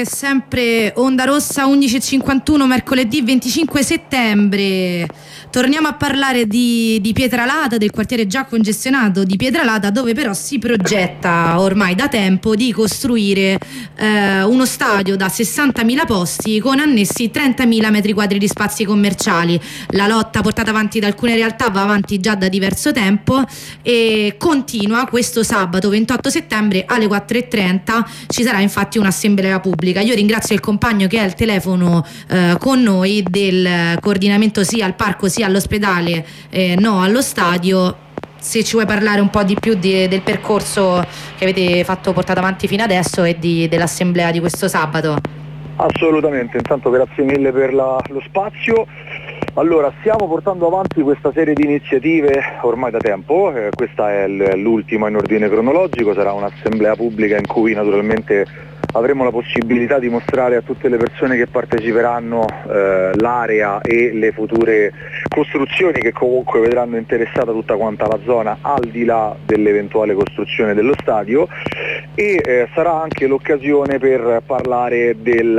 sempre Onda Rossa 11:51, mercoledì 25 settembre. Torniamo a parlare di Pietralata, del quartiere già congestionato di Pietralata, dove però si progetta ormai da tempo di costruire uno stadio da 60.000 posti con annessi 30.000 metri quadri di spazi commerciali. La lotta portata avanti da alcune realtà va avanti già da diverso tempo e continua questo sabato 28 settembre alle 4:30. Ci sarà infatti un'assemblea pubblica. Io ringrazio il compagno che è al telefono con noi del coordinamento sia al parco sia all'ospedale, no allo stadio. Se ci vuoi parlare un po' di più del percorso che avete fatto portato avanti fino adesso e dell'assemblea di questo sabato. Assolutamente, intanto grazie mille per lo spazio. Allora, stiamo portando avanti questa serie di iniziative ormai da tempo, questa è l'ultima in ordine cronologico, sarà un'assemblea pubblica in cui naturalmente avremo la possibilità di mostrare a tutte le persone che parteciperanno l'area e le future costruzioni che comunque vedranno interessata tutta quanta la zona al di là dell'eventuale costruzione dello stadio e sarà anche l'occasione per parlare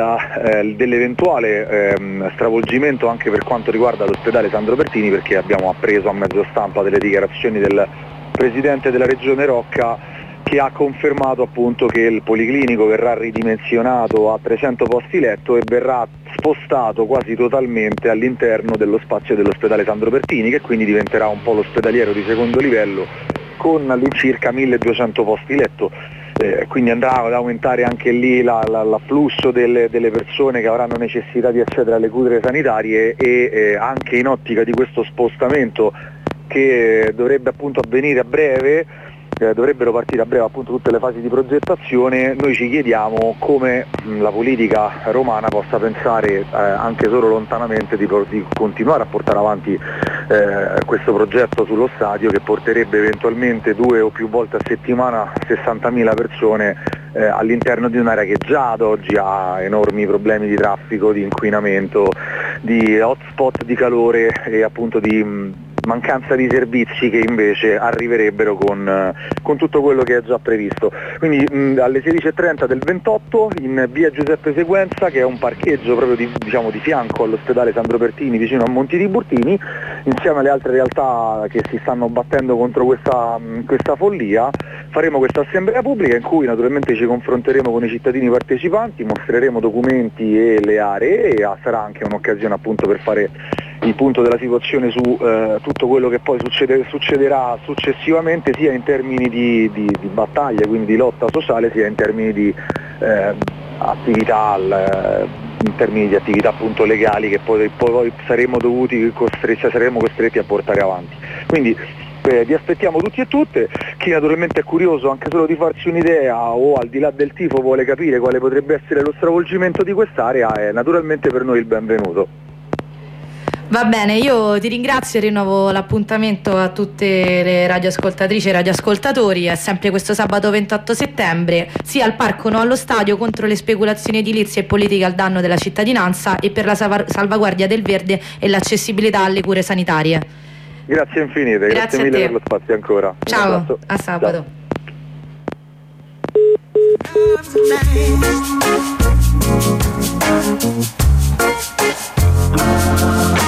dell'eventuale stravolgimento anche per quanto riguarda l'ospedale Sandro Pertini, perché abbiamo appreso a mezzo stampa delle dichiarazioni del Presidente della Regione Rocca che ha confermato appunto che il policlinico verrà ridimensionato a 300 posti letto e verrà spostato quasi totalmente all'interno dello spazio dell'ospedale Sandro Pertini, che quindi diventerà un po' l'ospedaliero di secondo livello con all'incirca 1200 posti letto. Quindi andrà ad aumentare anche lì l'afflusso delle persone che avranno necessità di accedere alle cure sanitarie e anche in ottica di questo spostamento che dovrebbe appunto avvenire a breve, dovrebbero partire a breve appunto tutte le fasi di progettazione. Noi ci chiediamo come la politica romana possa pensare anche solo lontanamente di continuare a portare avanti questo progetto sullo stadio che porterebbe eventualmente 2 o più volte a settimana 60.000 persone all'interno di un'area che già ad oggi ha enormi problemi di traffico, di inquinamento, di hotspot di calore e appunto di mancanza di servizi che invece arriverebbero con tutto quello che è già previsto. Quindi alle 16:30 del 28 in via Giuseppe Seguenza, che è un parcheggio proprio di fianco all'ospedale Sandro Pertini vicino a Monti Tiburtini, insieme alle altre realtà che si stanno battendo contro questa follia, faremo questa assemblea pubblica in cui naturalmente ci confronteremo con i cittadini partecipanti, mostreremo documenti e le aree e sarà anche un'occasione appunto per fare il punto della situazione su tutto quello che poi succederà successivamente, sia in termini di battaglia, quindi di lotta sociale, sia in termini di attività appunto legali che poi saremo costretti a portare avanti. Quindi vi aspettiamo tutti e tutte. Chi naturalmente è curioso anche solo di farsi un'idea o al di là del tifo vuole capire quale potrebbe essere lo stravolgimento di quest'area, è naturalmente per noi il benvenuto. Va bene, io ti ringrazio e rinnovo l'appuntamento a tutte le radioascoltatrici e radioascoltatori. È sempre questo sabato 28 settembre, sia al parco no allo stadio, contro le speculazioni edilizie e politiche al danno della cittadinanza e per la salvaguardia del verde e l'accessibilità alle cure sanitarie. Grazie infinite, grazie mille per lo spazio ancora. Ciao, a sabato. Ciao.